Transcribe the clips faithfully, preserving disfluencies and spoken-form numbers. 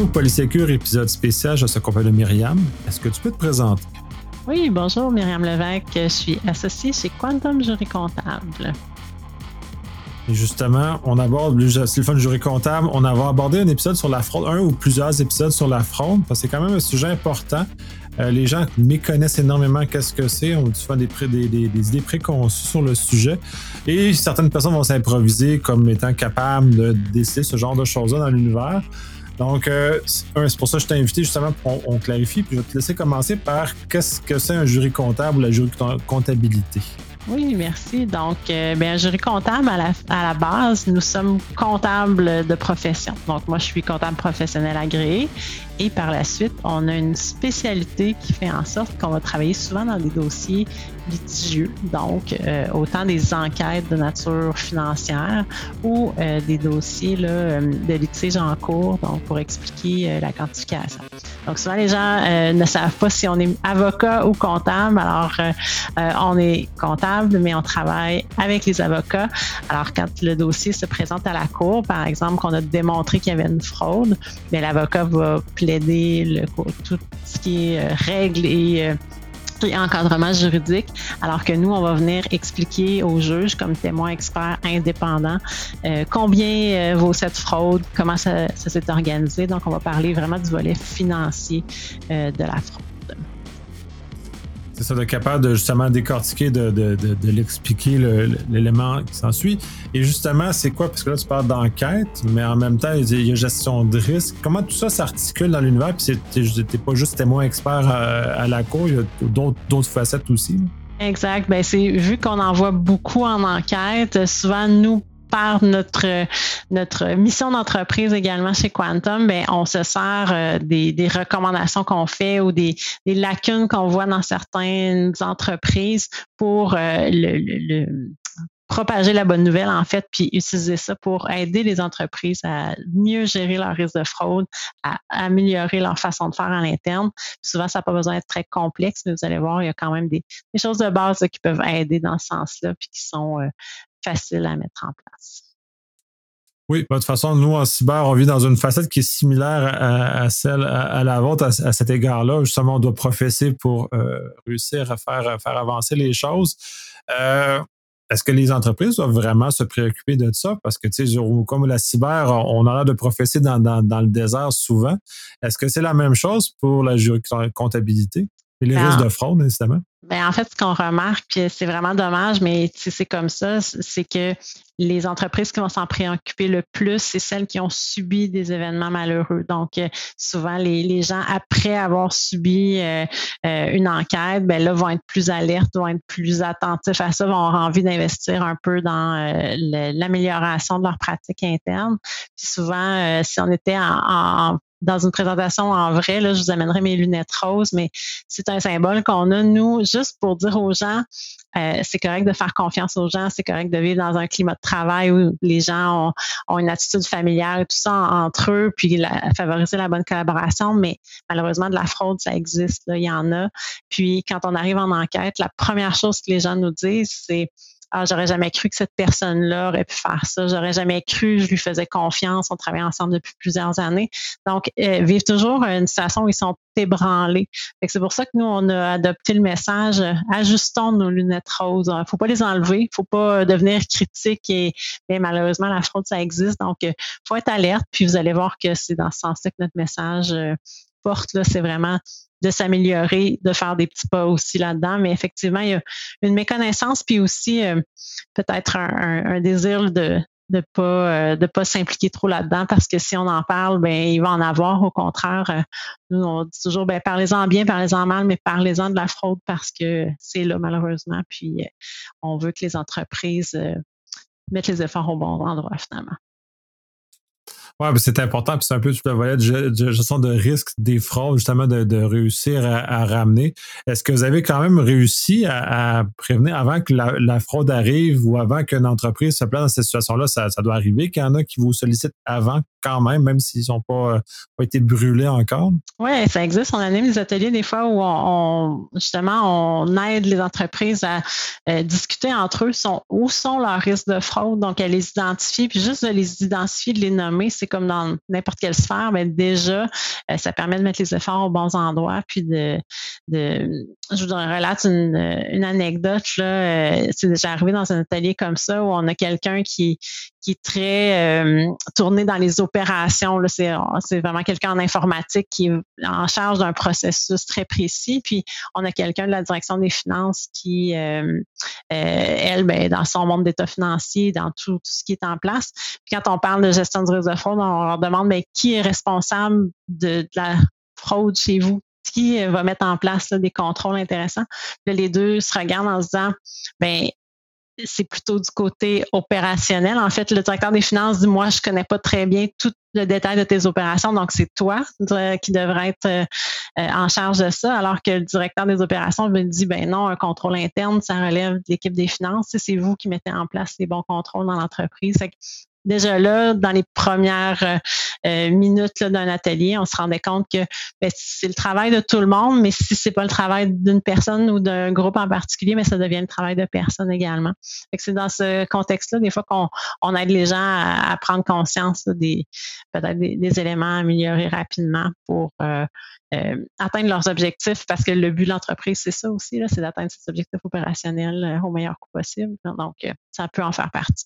Polysécure, épisode spécial. Je suis accompagné de Myriam. Est-ce que tu peux te présenter? Oui, bonjour, Myriam Levesque. Je suis associée chez Quantum Jury Comptable. Et justement, on aborde, c'est le fun du jury comptable, on avait abordé un épisode sur la fraude, un ou plusieurs épisodes sur la fraude, parce que c'est quand même un sujet important. Euh, les gens méconnaissent énormément qu'est-ce que c'est, on a souvent des, pré, des, des, des idées préconçues sur le sujet, et certaines personnes vont s'improviser comme étant capables de déceler ce genre de choses-là dans l'univers. Donc, euh, c'est pour ça que je t'ai invité justement pour qu'on clarifie, puis je vais te laisser commencer par qu'est-ce que c'est un jury comptable ou la jury comptabilité. Oui, merci. Donc, euh, bien, un jury comptable, à la, à la base, nous sommes comptables de profession. Donc, moi, je suis comptable professionnel agréé. Et par la suite, on a une spécialité qui fait en sorte qu'on va travailler souvent dans des dossiers litigieux. Donc, euh, autant des enquêtes de nature financière ou euh, des dossiers là, de litige en cours, donc pour expliquer euh, la quantification. Donc, souvent, les gens euh, ne savent pas si on est avocat ou comptable. Alors, euh, euh, on est comptable, mais on travaille avec les avocats. Alors, quand le dossier se présente à la cour, par exemple, qu'on a démontré qu'il y avait une fraude, bien, l'avocat va plaider le, tout ce qui est euh, règles et, euh, et encadrement juridique, alors que nous, on va venir expliquer aux juges, comme témoins experts indépendants, euh, combien euh, vaut cette fraude, comment ça, ça s'est organisé. Donc, on va parler vraiment du volet financier euh, de la fraude. C'est ça, d'être capable de justement décortiquer, de, de, de, de l'expliquer, le, l'élément qui s'ensuit. Et justement, c'est quoi? Parce que là, tu parles d'enquête, mais en même temps, il y a gestion de risque. Comment tout ça s'articule dans l'univers? Puis t'es, t'es pas juste témoin expert à, à la cour, il y a d'autres, d'autres facettes aussi. Exact. Ben c'est vu qu'on en voit beaucoup en enquête, souvent, nous, par notre notre mission d'entreprise également chez Quantum, ben on se sert euh, des, des recommandations qu'on fait ou des, des lacunes qu'on voit dans certaines entreprises pour euh, le, le, le propager la bonne nouvelle, en fait, puis utiliser ça pour aider les entreprises à mieux gérer leur risque de fraude, à améliorer leur façon de faire à l'interne. Puis souvent, ça n'a pas besoin d'être très complexe, mais vous allez voir, il y a quand même des, des choses de base là, qui peuvent aider dans ce sens-là, puis qui sont euh, faciles à mettre en place. Oui, de toute façon, nous, en cyber, on vit dans une facette qui est similaire à, à celle, à, à la vôtre, à, à cet égard-là. Justement, on doit professer pour euh, réussir à faire, à faire avancer les choses. Euh, Est-ce que les entreprises doivent vraiment se préoccuper de ça? Parce que, tu sais, comme la cyber, on a l'air de professer dans, dans, dans le désert souvent. Est-ce que c'est la même chose pour la jury comptabilité et les ben, risques de fraude, évidemment? Ben en fait, ce qu'on remarque, puis c'est vraiment dommage, mais c'est comme ça, c'est que les entreprises qui vont s'en préoccuper le plus, c'est celles qui ont subi des événements malheureux. Donc, euh, souvent, les, les gens, après avoir subi euh, euh, une enquête, ben là, vont être plus alertes, vont être plus attentifs à ça, vont avoir envie d'investir un peu dans euh, le, l'amélioration de leur pratique interne. Puis souvent, euh, si on était en, en dans une présentation en vrai, là, je vous amènerai mes lunettes roses, mais c'est un symbole qu'on a, nous, juste pour dire aux gens, euh, c'est correct de faire confiance aux gens, c'est correct de vivre dans un climat de travail où les gens ont, ont une attitude familiale et tout ça entre eux, puis la, favoriser la bonne collaboration, mais malheureusement, de la fraude, ça existe, là, il y en a. Puis, quand on arrive en enquête, la première chose que les gens nous disent, c'est ah, j'aurais jamais cru que cette personne-là aurait pu faire ça. J'aurais jamais cru, je lui faisais confiance. On travaille ensemble depuis plusieurs années. Donc, euh, vivent toujours une situation où ils sont ébranlés. Fait que c'est pour ça que nous, on a adopté le message euh, ajustons nos lunettes roses. Il ne faut pas les enlever, il ne faut pas devenir critique et mais malheureusement, la fraude, ça existe. Donc, il euh, faut être alerte. Puis vous allez voir que c'est dans ce sens-là que notre message euh, porte. Là, c'est vraiment de s'améliorer, de faire des petits pas aussi là-dedans. Mais effectivement, il y a une méconnaissance, puis aussi euh, peut-être un, un, un désir de de pas euh, de pas s'impliquer trop là-dedans, parce que si on en parle, ben il va en avoir. Au contraire, euh, nous, on dit toujours, ben parlez-en bien, parlez-en mal, mais parlez-en de la fraude parce que c'est là, malheureusement. Puis, euh, on veut que les entreprises euh, mettent les efforts au bon endroit, finalement. Oui, c'est important, puis c'est un peu tout le volet de, de gestion de risque des fraudes, justement, de, de réussir à, à ramener. Est-ce que vous avez quand même réussi à, à prévenir avant que la, la fraude arrive ou avant qu'une entreprise se place dans cette situation-là? Ça, ça doit arriver qu'il y en a qui vous sollicitent avant quand même, même s'ils n'ont pas, pas été brûlés encore? Oui, ça existe. On anime des ateliers des fois où on, on justement, on aide les entreprises à euh, discuter entre eux sont, où sont leurs risques de fraude, donc à les identifier, puis juste de les identifier, de les nommer, c'est comme dans n'importe quelle sphère, mais déjà, euh, ça permet de mettre les efforts aux bons endroits, puis de, de je vous relate une, une anecdote, là, euh, c'est déjà arrivé dans un atelier comme ça, où on a quelqu'un qui, qui est très euh, tourné dans les opérations, là, c'est, c'est vraiment quelqu'un en informatique qui est en charge d'un processus très précis, puis on a quelqu'un de la direction des finances qui, euh, euh, elle, ben, dans son monde d'état financier, dans tout, tout ce qui est en place. Puis quand on parle de gestion du risque de fraude, on leur demande ben, qui est responsable de, de la fraude chez vous? Qui va mettre en place là, des contrôles intéressants? Puis là, les deux se regardent en se disant, ben c'est plutôt du côté opérationnel. En fait, le directeur des finances dit, moi, je connais pas très bien tout le détail de tes opérations, donc c'est toi qui devrais être euh, en charge de ça, alors que le directeur des opérations me dit, ben non, un contrôle interne, ça relève de l'équipe des finances, c'est vous qui mettez en place les bons contrôles dans l'entreprise. Fait que déjà là, dans les premières euh, minutes là, d'un atelier, on se rendait compte que ben, c'est le travail de tout le monde, mais si c'est pas le travail d'une personne ou d'un groupe en particulier, mais ça devient le travail de personne également. Fait que c'est dans ce contexte-là, des fois, qu'on on aide les gens à, à prendre conscience là, des peut-être des, des éléments à améliorer rapidement pour euh, euh, atteindre leurs objectifs, parce que le but de l'entreprise, c'est ça aussi, là, c'est d'atteindre ces objectifs opérationnels euh, au meilleur coût possible. Donc, euh, ça peut en faire partie.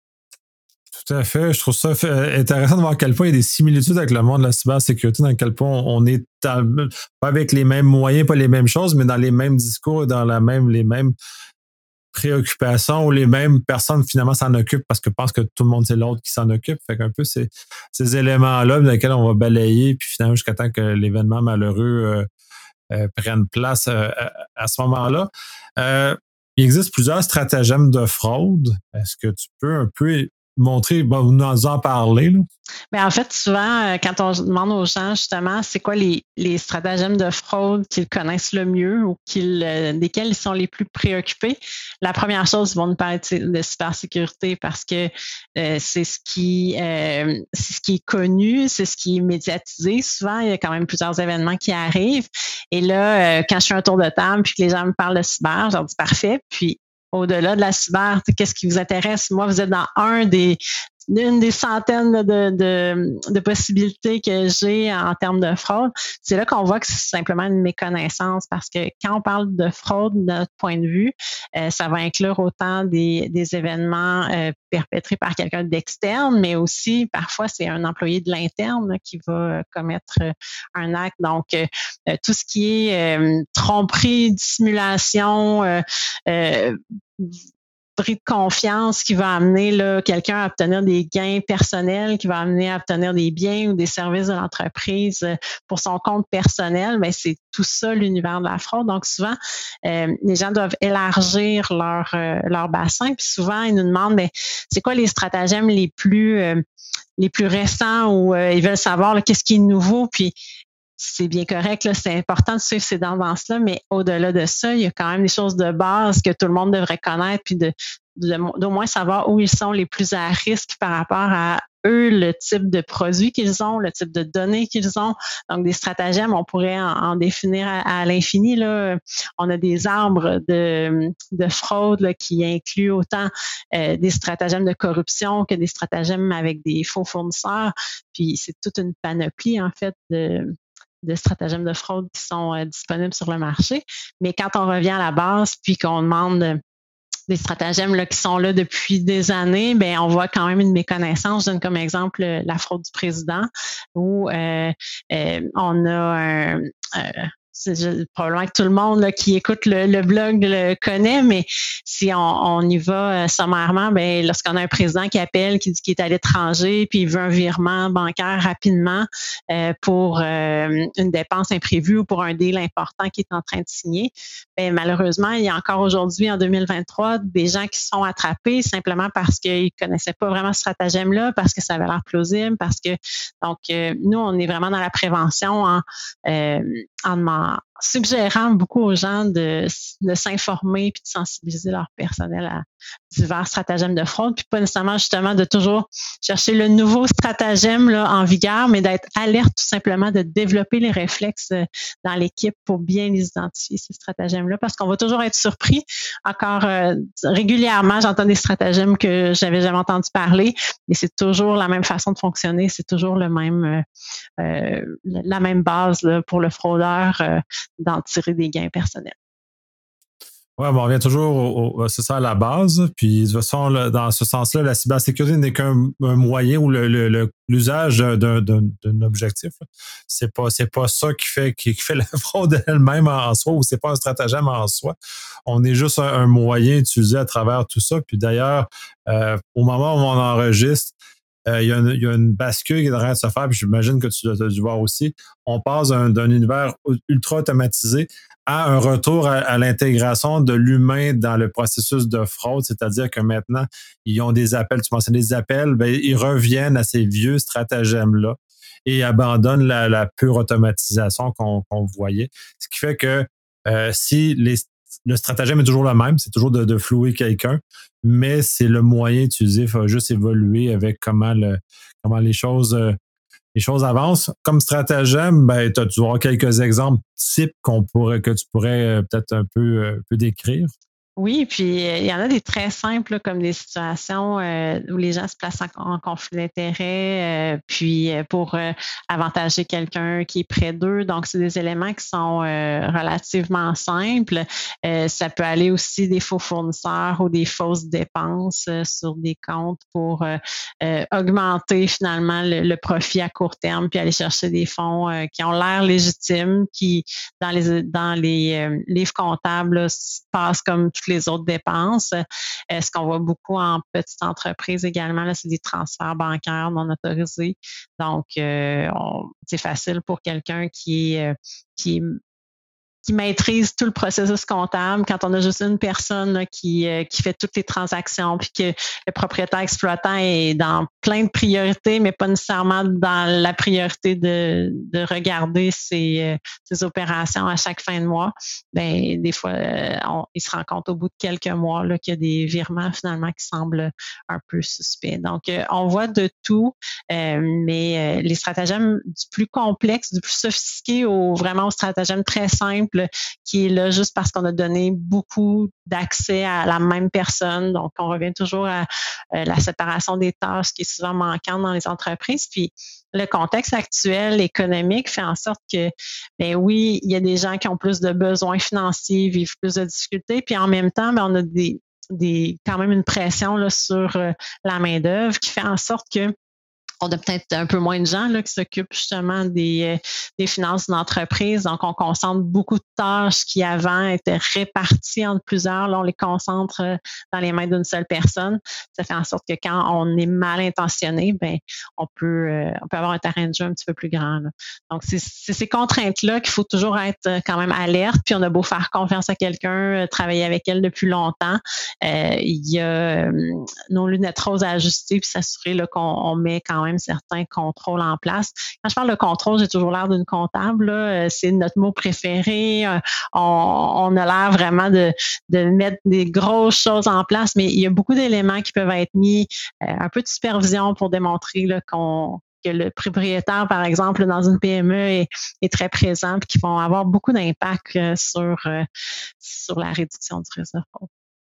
Tout à fait. Je trouve ça intéressant de voir à quel point il y a des similitudes avec le monde de la cybersécurité, dans quel point on est à, pas avec les mêmes moyens, pas les mêmes choses, mais dans les mêmes discours, dans la même, les mêmes préoccupations, où les mêmes personnes finalement s'en occupent parce que pensent que tout le monde c'est l'autre qui s'en occupe. Fait qu'un peu ces, ces éléments-là dans lesquels on va balayer, puis finalement jusqu'à temps que l'événement malheureux euh, euh, prenne place euh, à, à ce moment-là. Euh, il existe plusieurs stratagèmes de fraude. Est-ce que tu peux un peu montrer, bon, nous en parler, là? Mais en fait, souvent, quand on demande aux gens, justement, c'est quoi les, les stratagèmes de fraude qu'ils connaissent le mieux ou qu'ils, euh, desquels ils sont les plus préoccupés, la première chose, ils vont nous parler de, de cybersécurité parce que euh, c'est ce qui euh, c'est ce qui est connu, c'est ce qui est médiatisé. Souvent, il y a quand même plusieurs événements qui arrivent. Et là, euh, quand je fais un tour de table puis que les gens me parlent de cyber, je leur dis parfait. Puis, au-delà de la cyber, qu'est-ce qui vous intéresse? Moi, vous êtes dans un des une des centaines de, de, de possibilités que j'ai en termes de fraude. C'est là qu'on voit que c'est simplement une méconnaissance, parce que quand on parle de fraude, de notre point de vue, euh, ça va inclure autant des, des événements euh, perpétrés par quelqu'un d'externe, mais aussi parfois c'est un employé de l'interne là, qui va commettre un acte. Donc, euh, tout ce qui est euh, tromperie, dissimulation, euh, euh, bris de confiance qui va amener là, quelqu'un à obtenir des gains personnels, qui va amener à obtenir des biens ou des services de l'entreprise pour son compte personnel, bien, c'est tout ça l'univers de la fraude. Donc souvent, euh, les gens doivent élargir leur, euh, leur bassin, puis souvent, ils nous demandent bien, c'est quoi les stratagèmes les plus, euh, les plus récents, où euh, ils veulent savoir là, qu'est-ce qui est nouveau, puis c'est bien correct, là, c'est important de suivre ces tendances-là, mais au-delà de ça, il y a quand même des choses de base que tout le monde devrait connaître, puis de, de, d'au moins savoir où ils sont les plus à risque par rapport à eux, le type de produit qu'ils ont, le type de données qu'ils ont. Donc, des stratagèmes, on pourrait en, en définir à, à l'infini, là. On a des arbres de, de fraude là, qui incluent autant euh, des stratagèmes de corruption que des stratagèmes avec des faux fournisseurs. Puis, c'est toute une panoplie, en fait, de de stratagèmes de fraude qui sont euh, disponibles sur le marché. Mais quand on revient à la base puis qu'on demande euh, des stratagèmes là, qui sont là depuis des années, ben on voit quand même une méconnaissance. Je donne comme exemple euh, la fraude du président, où euh, euh, on a un... Euh, c'est probablement que tout le monde là, qui écoute le, le blog le connaît, mais si on, on y va euh, sommairement, ben lorsqu'on a un président qui appelle, qui dit qu'il est à l'étranger, puis il veut un virement bancaire rapidement euh, pour euh, une dépense imprévue ou pour un deal important qu'il est en train de signer, ben malheureusement, il y a encore aujourd'hui, en deux mille vingt-trois, des gens qui sont attrapés simplement parce qu'ils connaissaient pas vraiment ce stratagème-là, parce que ça avait l'air plausible, parce que donc euh, nous, on est vraiment dans la prévention en, euh, en, en suggérant beaucoup aux gens de, de s'informer puis de sensibiliser leur personnel à, divers stratagèmes de fraude, puis pas nécessairement justement de toujours chercher le nouveau stratagème là, en vigueur, mais d'être alerte tout simplement, de développer les réflexes dans l'équipe pour bien les identifier, ces stratagèmes-là, parce qu'on va toujours être surpris. Encore euh, régulièrement, j'entends des stratagèmes que j'avais jamais entendu parler, mais c'est toujours la même façon de fonctionner, c'est toujours le même, euh, la même base là, pour le fraudeur euh, d'en tirer des gains personnels. Oui, bon, on revient toujours au, au, c'est ça à la base. Puis, de toute façon, là, dans ce sens-là, la cybersécurité n'est qu'un un moyen ou le, le, le, l'usage d'un, d'un, d'un objectif. C'est pas, c'est pas ça qui fait, qui, qui fait la fraude elle-même en soi, ou c'est pas un stratagème en soi. On est juste un, un moyen utilisé à travers tout ça. Puis d'ailleurs, euh, au moment où on enregistre, Euh, il, y a une, il y a une bascule qui est en train de se faire, puis j'imagine que tu l'as dû voir aussi. On passe d'un, d'un univers ultra automatisé à un retour à, à l'intégration de l'humain dans le processus de fraude, c'est-à-dire que maintenant, ils ont des appels, tu mentionnes des appels, ben, ils reviennent à ces vieux stratagèmes-là et abandonnent la, la pure automatisation qu'on, qu'on voyait. Ce qui fait que euh, si les le stratagème est toujours le même, c'est toujours de, de flouer quelqu'un, mais c'est le moyen utilisé, il faut juste évoluer avec comment, le, comment les choses euh, les choses avancent. Comme stratagème, ben, tu as avoir quelques exemples types qu'on pourrait, que tu pourrais euh, peut-être un peu, euh, peu décrire. Oui, puis euh, il y en a des très simples, là, comme des situations euh, où les gens se placent en, en conflit d'intérêts, euh, puis euh, pour euh, avantager quelqu'un qui est près d'eux. Donc, c'est des éléments qui sont euh, relativement simples. Euh, ça peut aller aussi des faux fournisseurs ou des fausses dépenses euh, sur des comptes pour euh, euh, augmenter finalement le, le profit à court terme, puis aller chercher des fonds euh, qui ont l'air légitimes, qui dans les dans les euh, livres comptables là, passent comme les autres dépenses. Euh, ce qu'on voit beaucoup en petites entreprises également, là, c'est des transferts bancaires non autorisés. Donc, euh, on, c'est facile pour quelqu'un qui est, qui est qui maîtrise tout le processus comptable, quand on a juste une personne là, qui, euh, qui fait toutes les transactions, puis que le propriétaire exploitant est dans plein de priorités, mais pas nécessairement dans la priorité de, de regarder ses, euh, ses opérations à chaque fin de mois, ben des fois, euh, on, il se rend compte au bout de quelques mois là, qu'il y a des virements finalement qui semblent un peu suspects. Donc, euh, on voit de tout, euh, mais euh, les stratagèmes du plus complexe, du plus sophistiqué au vraiment au stratagème très simple, qui est là juste parce qu'on a donné beaucoup d'accès à la même personne. Donc, on revient toujours à euh, la séparation des tâches qui est souvent manquante dans les entreprises. Puis, le contexte actuel économique fait en sorte que, ben oui, il y a des gens qui ont plus de besoins financiers, vivent plus de difficultés. Puis, en même temps, ben, on a des, des quand même une pression là, sur euh, la main-d'œuvre qui fait en sorte que on a peut-être un peu moins de gens là, qui s'occupent justement des, des finances d'entreprise. Donc, on concentre beaucoup de tâches qui avant étaient réparties entre plusieurs. Là, on les concentre dans les mains d'une seule personne. Ça fait en sorte que quand on est mal intentionné, ben, on peut, euh, on peut avoir un terrain de jeu un petit peu plus grand. Là. Donc, c'est, c'est ces contraintes-là qu'il faut toujours être quand même alerte. Puis, on a beau faire confiance à quelqu'un, travailler avec elle depuis longtemps. Euh, il y a euh, nos lunettes roses à ajuster puis s'assurer là, qu'on on met quand même certains contrôles en place. Quand je parle de contrôle, j'ai toujours l'air d'une comptable. Là. C'est notre mot préféré. On, on a l'air vraiment de, de mettre des grosses choses en place, mais il y a beaucoup d'éléments qui peuvent être mis, euh, un peu de supervision pour démontrer là, qu'on que le propriétaire, par exemple, dans une P M E est, est très présent et qui vont avoir beaucoup d'impact euh, sur, euh, sur la réduction du risque de fraude.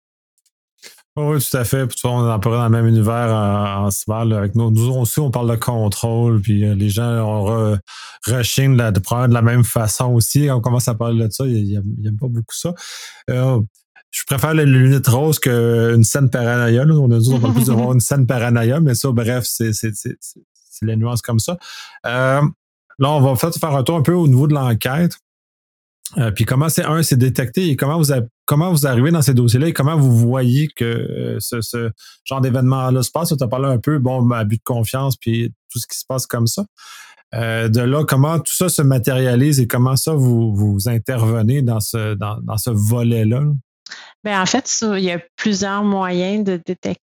Oui, tout à fait. Puis, tu vois, on est un peu dans le même univers en, en cyber. Là, avec nous. Nous aussi, on parle de contrôle, puis euh, les gens on re, rechignent de, de prendre de la même façon aussi. On commence à parler de ça, ils n'aiment pas beaucoup ça. Euh, je préfère les lunettes roses qu'une scène paranoïa. Là. On a dit on parle plus d'avoir une scène paranoïa, mais ça, bref, c'est, c'est, c'est, c'est, c'est les nuances comme ça. Euh, là, on va faire, faire un tour un peu au niveau de l'enquête. Euh, puis comment c'est un, c'est détecté et comment vous avez, comment vous arrivez dans ces dossiers-là et comment vous voyez que euh, ce, ce genre d'événement-là se passe. Tu as parlé un peu, bon, abus de confiance puis tout ce qui se passe comme ça. Euh, de là, comment tout ça se matérialise et comment ça vous, vous intervenez dans ce, dans, dans ce volet-là? Bien, en fait, il y a plusieurs moyens de détecter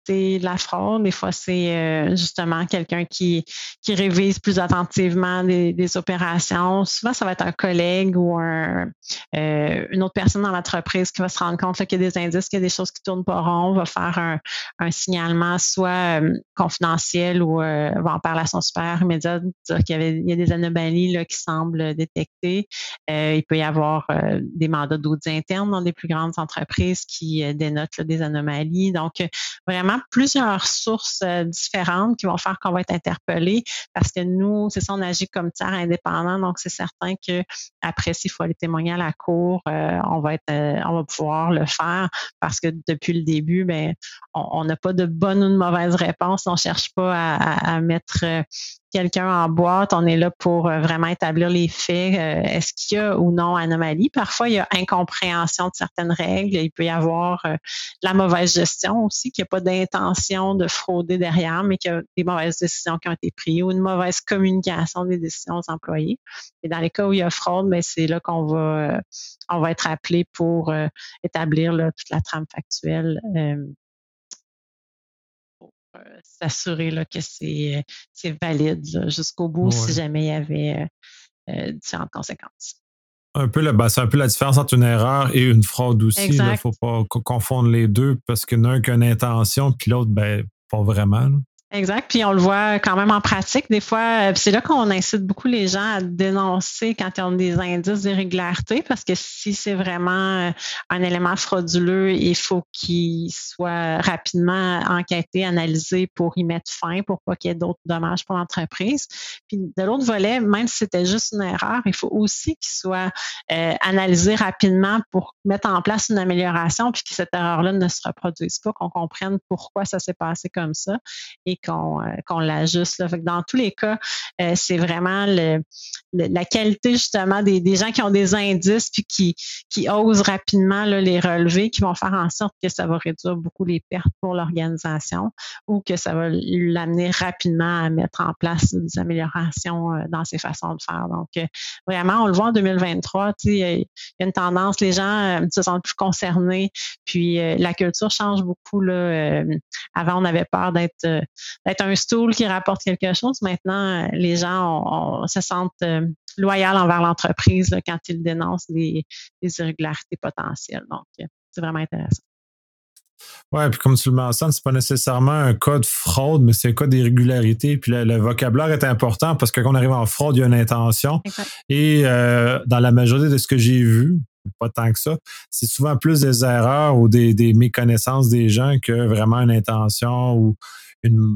détecter de la fraude. Des fois, c'est euh, justement quelqu'un qui, qui révise plus attentivement des, des opérations. Souvent, ça va être un collègue ou un, euh, une autre personne dans l'entreprise qui va se rendre compte là, qu'il y a des indices, qu'il y a des choses qui tournent pas rond, va faire un, un signalement soit euh, confidentiel ou euh, va en parler à son supérieur immédiat, dire qu'il y, avait, il y a des anomalies là, qui semblent détectées. Euh, il peut y avoir euh, des mandats d'audit interne dans des plus grandes entreprises qui euh, dénotent là, des anomalies. Donc, euh, vraiment plusieurs sources euh, différentes qui vont faire qu'on va être interpellé parce que nous, c'est ça, on agit comme tiers indépendant. Donc, c'est certain que après, s'il faut aller témoigner à la cour, euh, on va être, euh, on va pouvoir le faire parce que depuis le début, ben, on n'a pas de bonne ou de mauvaise réponse. On cherche pas à, à, à mettre euh, quelqu'un en boîte. On est là pour euh, vraiment établir les faits. Euh, est-ce qu'il y a ou non anomalie? Parfois, il y a incompréhension de certaines règles. Il peut y avoir euh, la mauvaise gestion aussi, qu'il n'y a pas d'intention de frauder derrière, mais qu'il y a des mauvaises décisions qui ont été prises ou une mauvaise communication des décisions aux employés. Et dans les cas où il y a fraude, bien, c'est là qu'on va, euh, on va être appelé pour euh, établir là, toute la trame factuelle. Euh, Euh, s'assurer là, que c'est, euh, c'est valide là, jusqu'au bout Ouais. si jamais il y avait euh, euh, différentes conséquences. Un peu la, ben, c'est un peu la différence entre une erreur et une fraude aussi. Il ne faut pas co- confondre les deux parce qu'il y en a un qui a une intention puis l'autre, ben, pas vraiment. Là. Exact. Puis on le voit quand même en pratique. Des fois, c'est là qu'on incite beaucoup les gens à dénoncer quand ils ont des indices d'irrégularité parce que si c'est vraiment un élément frauduleux, il faut qu'il soit rapidement enquêté, analysé pour y mettre fin, pour pas qu'il y ait d'autres dommages pour l'entreprise. Puis de l'autre volet, même si c'était juste une erreur, il faut aussi qu'il soit euh, analysé rapidement pour mettre en place une amélioration puis que cette erreur-là ne se reproduise pas, qu'on comprenne pourquoi ça s'est passé comme ça et qu'on, euh, qu'on l'ajuste. Là. Fait que dans tous les cas, euh, c'est vraiment le, le, la qualité justement des, des gens qui ont des indices puis qui, qui osent rapidement là, les relever, qui vont faire en sorte que ça va réduire beaucoup les pertes pour l'organisation ou que ça va l'amener rapidement à mettre en place des améliorations euh, dans ses façons de faire. Donc, euh, vraiment, on le voit en deux mille vingt-trois, tu sais, il y a une tendance, les gens euh, se sentent plus concernés, puis euh, la culture change beaucoup. Là, euh, avant, on avait peur d'être euh, d'être un stool qui rapporte quelque chose. Maintenant, les gens on, on se sentent euh, loyaux envers l'entreprise là, quand ils dénoncent des, des irrégularités potentielles. Donc, euh, c'est vraiment intéressant. Oui, puis comme tu le mentionnes, c'est pas nécessairement un cas de fraude, mais c'est un cas d'irrégularité. Puis le, le vocabulaire est important parce que quand on arrive en fraude, il y a une intention. Exact. Et euh, dans la majorité de ce que j'ai vu, pas tant que ça, c'est souvent plus des erreurs ou des, des méconnaissances des gens que vraiment une intention ou une,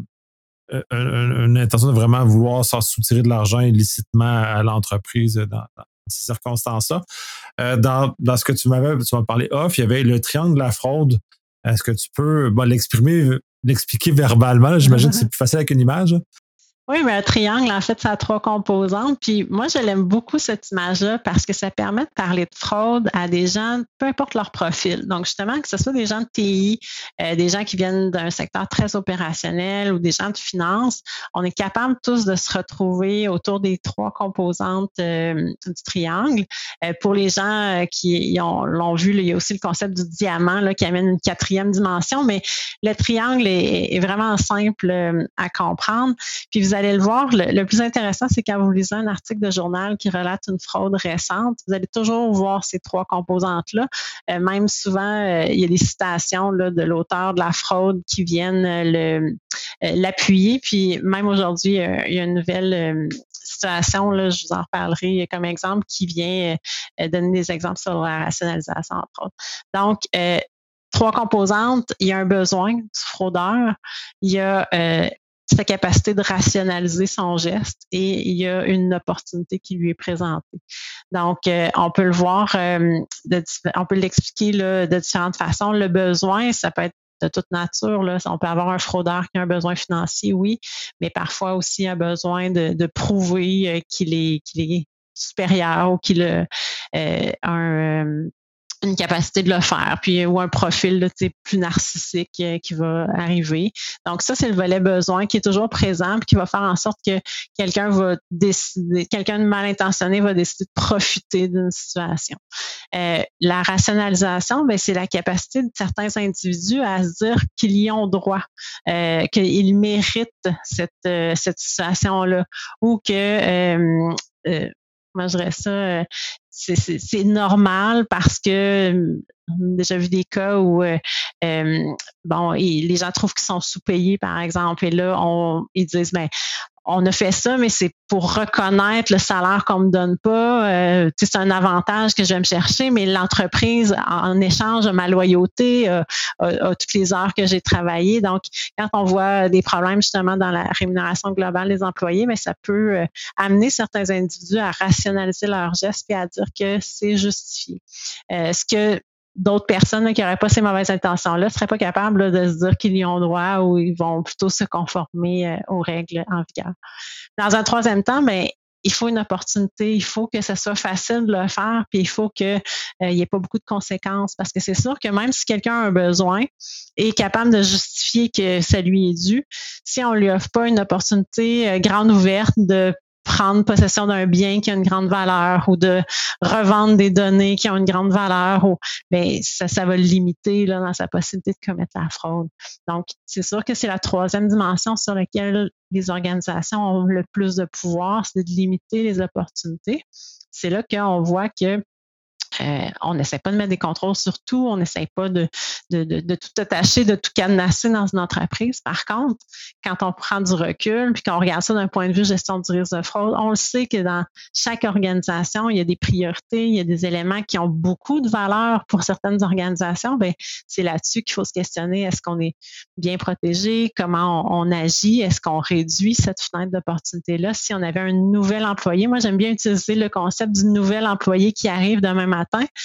une, une intention de vraiment vouloir s'en soutirer de l'argent illicitement à l'entreprise dans, dans ces circonstances-là. Euh, dans, dans ce que tu m'avais tu m'as parlé off, il y avait le triangle de la fraude. Est-ce que tu peux bon, l'exprimer, l'expliquer verbalement? J'imagine que c'est plus facile avec une image. Oui, mais un triangle, en fait, ça a trois composantes. Puis moi, je l'aime beaucoup, cette image-là, parce que ça permet de parler de fraude à des gens, peu importe leur profil. Donc, justement, que ce soit des gens de T I, euh, des gens qui viennent d'un secteur très opérationnel ou des gens de finance, on est capable tous de se retrouver autour des trois composantes euh, du triangle. Euh, pour les gens euh, qui ont, l'ont vu, là, il y a aussi le concept du diamant là, qui amène une quatrième dimension, mais le triangle est, est vraiment simple euh, à comprendre. Puis vous allez le voir, le, le plus intéressant, c'est quand vous lisez un article de journal qui relate une fraude récente, vous allez toujours voir ces trois composantes-là. Euh, même souvent, euh, il y a des citations là, de l'auteur de la fraude qui viennent euh, le, euh, l'appuyer. Puis même aujourd'hui, euh, il y a une nouvelle euh, situation, là, je vous en reparlerai comme exemple, qui vient euh, donner des exemples sur la rationalisation, entre autres. Donc, euh, trois composantes, il y a un besoin du fraudeur, il y a euh, sa capacité de rationaliser son geste et il y a une opportunité qui lui est présentée. Donc, euh, on peut le voir, euh, de, on peut l'expliquer là, de différentes façons. Le besoin, ça peut être de toute nature. Là. On peut avoir un fraudeur qui a un besoin financier, oui, mais parfois aussi un besoin de, de prouver qu'il est, qu'il est supérieur ou qu'il a euh, un... Euh, une capacité de le faire, puis ou un profil là, plus narcissique euh, qui va arriver. Donc ça, c'est le volet besoin qui est toujours présent, puis qui va faire en sorte que quelqu'un va décider, quelqu'un de mal intentionné va décider de profiter d'une situation. Euh, la rationalisation, ben, c'est la capacité de certains individus à se dire qu'ils y ont droit, euh, qu'ils méritent cette, euh, cette situation-là, ou que euh, euh, moi je dirais ça, euh, c'est, c'est, c'est normal parce que euh, on a déjà vu des cas où euh, euh, bon, et les gens trouvent qu'ils sont sous-payés, par exemple, et là, on, ils disent, ben, on a fait ça, mais c'est pour reconnaître le salaire qu'on me donne pas. Euh, c'est un avantage que je vais me chercher, mais l'entreprise, en échange de ma loyauté, euh, a, a toutes les heures que j'ai travaillé. Donc, quand on voit des problèmes justement dans la rémunération globale des employés, mais ça peut euh, amener certains individus à rationaliser leurs gestes et à dire que c'est justifié. Euh, ce que d'autres personnes là, qui n'auraient pas ces mauvaises intentions-là ne seraient pas capables là, de se dire qu'ils y ont droit ou ils vont plutôt se conformer euh, aux règles en vigueur. Dans un troisième temps, ben, il faut une opportunité, il faut que ce soit facile de le faire, puis il faut qu'il euh, n'y ait pas beaucoup de conséquences, parce que c'est sûr que même si quelqu'un a un besoin et est capable de justifier que ça lui est dû, si on ne lui offre pas une opportunité euh, grande ouverte de prendre possession d'un bien qui a une grande valeur ou de revendre des données qui ont une grande valeur, ou ben ça, ça va le limiter là, dans sa possibilité de commettre la fraude. Donc, c'est sûr que c'est la troisième dimension sur laquelle les organisations ont le plus de pouvoir, c'est de limiter les opportunités. C'est là qu'on voit que Euh, on n'essaie pas de mettre des contrôles sur tout, on n'essaie pas de, de, de, de tout attacher, de tout cadenasser dans une entreprise. Par contre, quand on prend du recul puis qu'on regarde ça d'un point de vue gestion du risque de fraude, on le sait que dans chaque organisation, il y a des priorités, il y a des éléments qui ont beaucoup de valeur pour certaines organisations. Bien, c'est là-dessus qu'il faut se questionner. Est-ce qu'on est bien protégé? Comment on, on agit? Est-ce qu'on réduit cette fenêtre d'opportunité-là? Si on avait un nouvel employé, moi, j'aime bien utiliser le concept du nouvel employé qui arrive demain matin.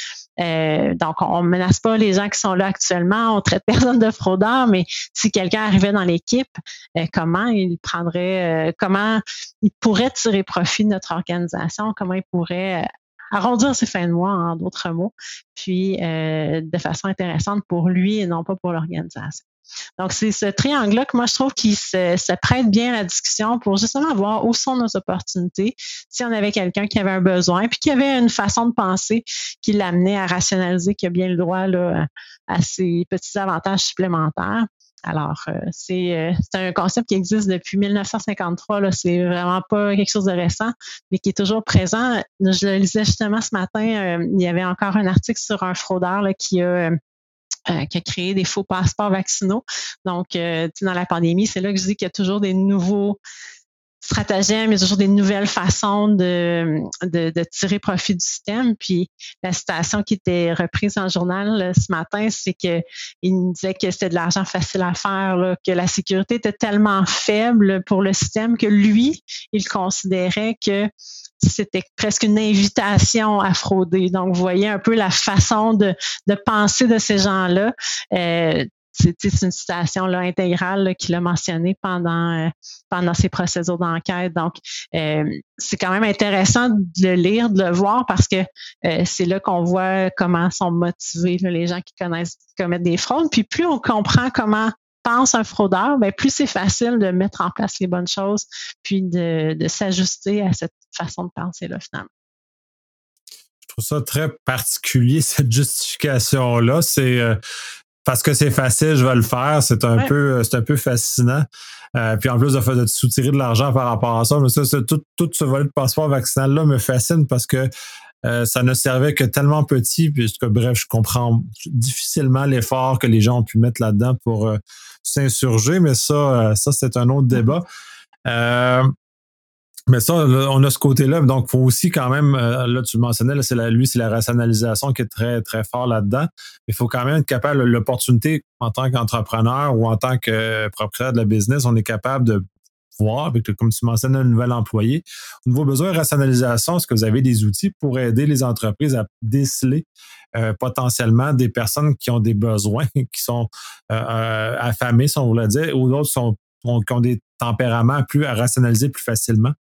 Euh, donc, on ne menace pas les gens qui sont là actuellement, on traite personne de fraudeur, mais si quelqu'un arrivait dans l'équipe, euh, comment il prendrait, euh, comment il pourrait tirer profit de notre organisation, comment il pourrait euh, arrondir ses fins de mois, en d'autres mots, puis euh, de façon intéressante pour lui et non pas pour l'organisation. Donc, c'est ce triangle-là que moi, je trouve qu'il se, se prête bien à la discussion pour justement voir où sont nos opportunités. Si on avait quelqu'un qui avait un besoin, puis qui avait une façon de penser qui l'amenait à rationaliser qu'il a bien le droit là, à ces petits avantages supplémentaires. Alors, euh, c'est, euh, c'est un concept qui existe depuis dix-neuf cent cinquante-trois. Là, c'est vraiment pas quelque chose de récent, mais qui est toujours présent. Je le lisais justement ce matin. Euh, il y avait encore un article sur un fraudeur là, qui a... Euh, Euh, qui a créé des faux passeports vaccinaux. Donc, euh, dans la pandémie, c'est là que je dis qu'il y a toujours des nouveaux stratagèmes, il y a toujours des nouvelles façons de, de, de tirer profit du système. Puis, la citation qui était reprise dans le journal là, ce matin, c'est qu'il nous disait que c'était de l'argent facile à faire, là, que la sécurité était tellement faible pour le système que lui, il considérait que c'était presque une invitation à frauder. Donc, vous voyez un peu la façon de, de penser de ces gens-là. Euh, c'est, c'est une citation là, intégrale là, qu'il a mentionnée pendant, euh, pendant ses procédures d'enquête. Donc, euh, c'est quand même intéressant de le lire, de le voir, parce que euh, c'est là qu'on voit comment sont motivés là, les gens qui connaissent, qui commettent des fraudes. Puis plus on comprend comment pense un fraudeur, bien, plus c'est facile de mettre en place les bonnes choses, puis de, de s'ajuster à cette façon de penser-là, finalement. Je trouve ça très particulier, cette justification-là. C'est euh, parce que c'est facile, je vais le faire. C'est un, ouais. peu, c'est un peu fascinant. Euh, puis en plus de, de soutirer de l'argent par rapport à ça, mais ça, c'est tout, tout ce volet de passeport vaccinal-là me fascine parce que Euh, ça ne servait que tellement petit, puisque bref, je comprends difficilement l'effort que les gens ont pu mettre là-dedans pour euh, s'insurger, mais ça, euh, ça, c'est un autre débat. Euh, mais ça, là, on a ce côté-là, donc il faut aussi quand même, euh, là, tu le mentionnais, là, c'est la, lui, c'est la rationalisation qui est très, très fort là-dedans. Il faut quand même être capable, l'opportunité en tant qu'entrepreneur ou en tant que propriétaire de la business, on est capable de voir, avec, comme tu mentionnes, un nouvel employé. Au niveau besoin de rationalisation, est-ce que vous avez des outils pour aider les entreprises à déceler euh, potentiellement des personnes qui ont des besoins, qui sont euh, affamées, si on voulait dire, ou d'autres qui, sont, ont, qui ont des tempéraments plus à rationaliser plus facilement?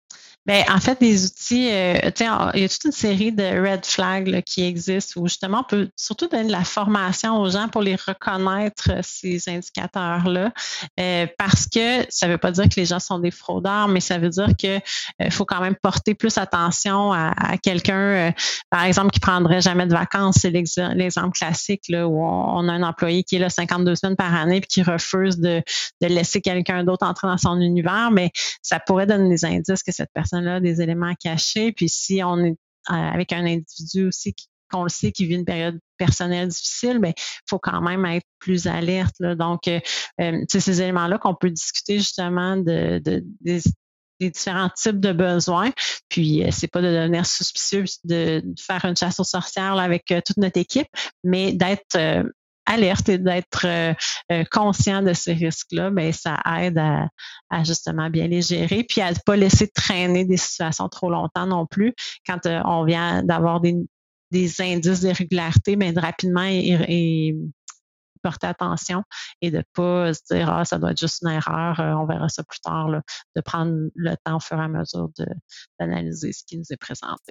Ben, en fait, des outils, euh, tu sais, il y a toute une série de red flags là, qui existent où justement on peut surtout donner de la formation aux gens pour les reconnaître, euh, ces indicateurs-là, euh, parce que ça ne veut pas dire que les gens sont des fraudeurs, mais ça veut dire que euh, faut quand même porter plus attention à, à quelqu'un, euh, par exemple, qui prendrait jamais de vacances. C'est l'exemple classique là, où on, on a un employé qui est là cinquante-deux semaines par année puis qui refuse de, de laisser quelqu'un d'autre entrer dans son univers, mais ça pourrait donner des indices que cette personne-là a des éléments cachés. Puis si on est euh, avec un individu aussi qui, qu'on le sait qui vit une période personnelle difficile, ben il faut quand même être plus alerte. Là. Donc, euh, euh, c'est ces éléments-là qu'on peut discuter justement de, de, des, des différents types de besoins. Puis, euh, c'est pas de devenir suspicieux de, de faire une chasse aux sorcières là, avec euh, toute notre équipe, mais d'être euh, alerte et d'être euh, euh, conscient de ces risques-là, ben ça aide à, à justement bien les gérer, puis à ne pas laisser traîner des situations trop longtemps non plus. Quand euh, on vient d'avoir des, des indices d'irrégularité, ben de rapidement et, et porter attention et de ne pas se dire ah ça doit être juste une erreur, euh, on verra ça plus tard, là, de prendre le temps au fur et à mesure de, d'analyser ce qui nous est présenté.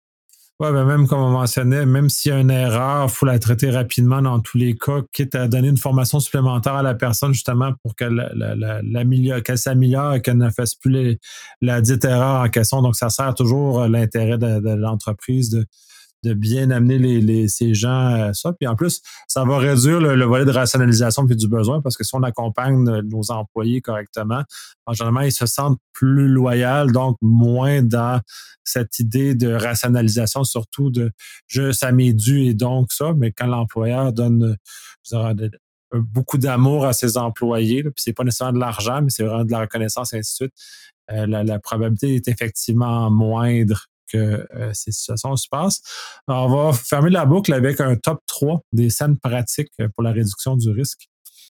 Oui, ben même comme on mentionnait, même s'il y a une erreur, il faut la traiter rapidement dans tous les cas, quitte à donner une formation supplémentaire à la personne justement pour qu'elle, la, la, la, qu'elle s'améliore et qu'elle ne fasse plus les, la dite erreur en question. Donc, ça sert toujours l'intérêt de, de l'entreprise de, de bien amener les, les, ces gens à ça. Puis en plus, ça va réduire le, le volet de rationalisation puis du besoin parce que si on accompagne nos employés correctement, en général, ils se sentent plus loyaux, donc moins dans cette idée de rationalisation, surtout de je, ça m'est dû et donc ça. Mais quand l'employeur donne je dirais, beaucoup d'amour à ses employés, là, puis c'est pas nécessairement de l'argent, mais c'est vraiment de la reconnaissance et ainsi de suite, euh, la, la probabilité est effectivement moindre que euh, ces situations se passent. Alors, on va fermer la boucle avec un top trois des saines pratiques pour la réduction du risque.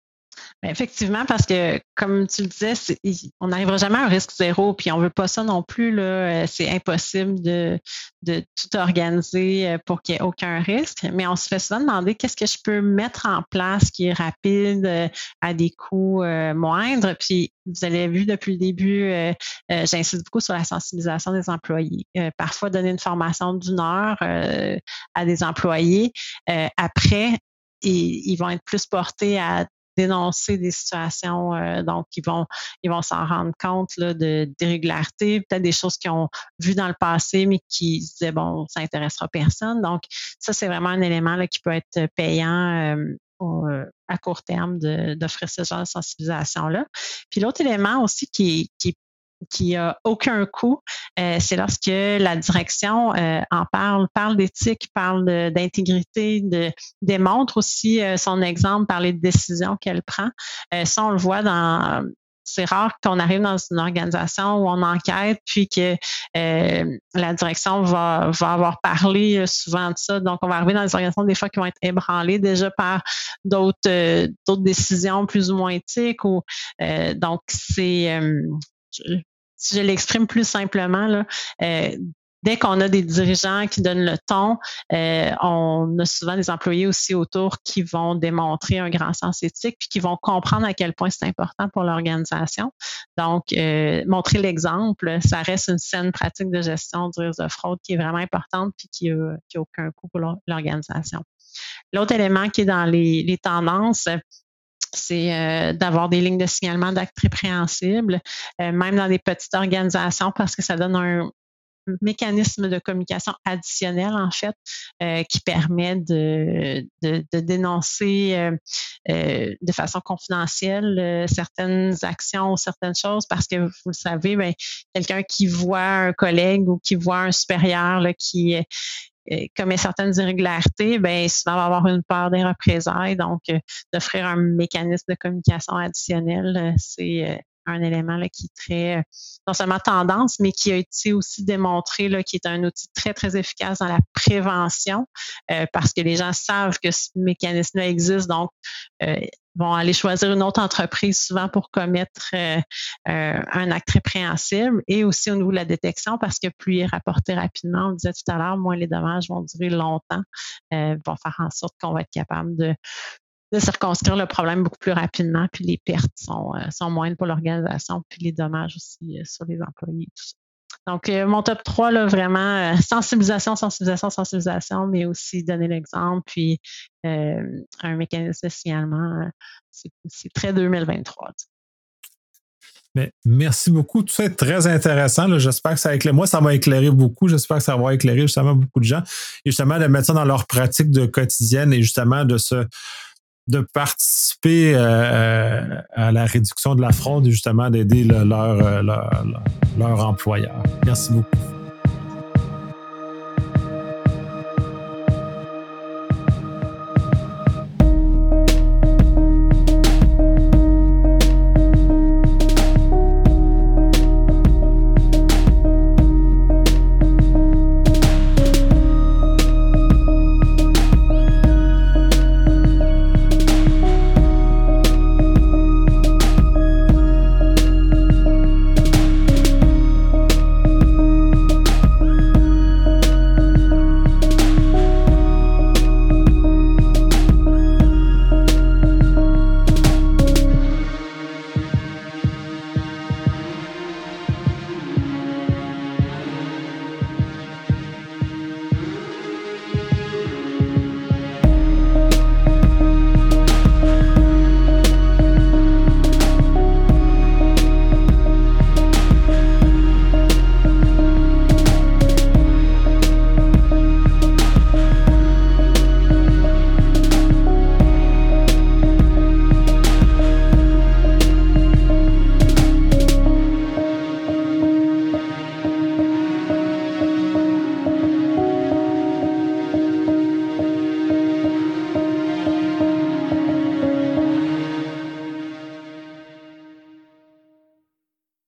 Bien, effectivement, parce que, comme tu le disais, c'est, on n'arrivera jamais à un risque zéro, puis on veut pas ça non plus. Là, c'est impossible de, de tout organiser pour qu'il n'y ait aucun risque. Mais on se fait souvent demander qu'est-ce que je peux mettre en place qui est rapide, à des coûts euh, moindres. Puis, vous avez vu depuis le début, euh, euh, j'insiste beaucoup sur la sensibilisation des employés. Euh, parfois, donner une formation d'une heure euh, à des employés. Euh, après, ils, ils vont être plus portés à dénoncer des situations, euh, donc ils vont ils vont s'en rendre compte là, de d'irrégularité, peut-être des choses qu'ils ont vues dans le passé, mais qui se disaient bon, ça intéressera personne. Donc ça, c'est vraiment un élément là, qui peut être payant euh, au, à court terme de, d'offrir ce genre de sensibilisation-là. Puis l'autre élément aussi qui, qui est qui a aucun coût, euh, c'est lorsque la direction euh, en parle, parle d'éthique, parle de, d'intégrité, de, démontre aussi euh, son exemple par les décisions qu'elle prend. Euh, ça, on le voit dans... C'est rare qu'on arrive dans une organisation où on enquête, puis que euh, la direction va, va avoir parlé souvent de ça. Donc, on va arriver dans des organisations des fois qui vont être ébranlées déjà par d'autres, euh, d'autres décisions plus ou moins éthiques. Ou, euh, donc, c'est... Euh, Je, si je l'exprime plus simplement, là, euh, dès qu'on a des dirigeants qui donnent le ton, euh, on a souvent des employés aussi autour qui vont démontrer un grand sens éthique puis qui vont comprendre à quel point c'est important pour l'organisation. Donc, euh, montrer l'exemple, ça reste une saine pratique de gestion du risque de fraude qui est vraiment importante puis qui n'a qui a aucun coût pour l'organisation. L'autre élément qui est dans les, les tendances, c'est euh, d'avoir des lignes de signalement d'actes répréhensibles, euh, même dans des petites organisations, parce que ça donne un mécanisme de communication additionnel, en fait, euh, qui permet de, de, de dénoncer euh, euh, de façon confidentielle euh, certaines actions ou certaines choses, parce que, vous le savez, ben, quelqu'un qui voit un collègue ou qui voit un supérieur là, qui commet certaines irrégularités, ben souvent va avoir une peur des représailles. Donc, euh, d'offrir un mécanisme de communication additionnel, euh, c'est euh, un élément là, qui est très, euh, non seulement tendance, mais qui a été aussi démontré, là, qui est un outil très, très efficace dans la prévention, euh, parce que les gens savent que ce mécanisme-là existe. Donc, euh, vont aller choisir une autre entreprise souvent pour commettre euh, euh, un acte répréhensible, et aussi au niveau de la détection, parce que plus il est rapporté rapidement, on le disait tout à l'heure, moins les dommages vont durer longtemps, euh, vont faire en sorte qu'on va être capable de, de circonscrire le problème beaucoup plus rapidement, puis les pertes sont, euh, sont moindres pour l'organisation, puis les dommages aussi euh, sur les employés et tout ça. Donc, euh, mon top trois, là, vraiment, euh, sensibilisation, sensibilisation, sensibilisation, mais aussi donner l'exemple, puis euh, un mécanisme de signalement, euh, c'est, c'est très deux mille vingt-trois. Mais merci beaucoup. Tout ça est très intéressant. Là. J'espère que ça a éclairé. Moi, ça m'a éclairé beaucoup. J'espère que ça va éclairer justement beaucoup de gens. Et justement, de mettre ça dans leur pratique de quotidienne et justement de se de participer euh, à la réduction de la fraude et justement d'aider le, leur, leur, leur, leur employeur. Merci beaucoup.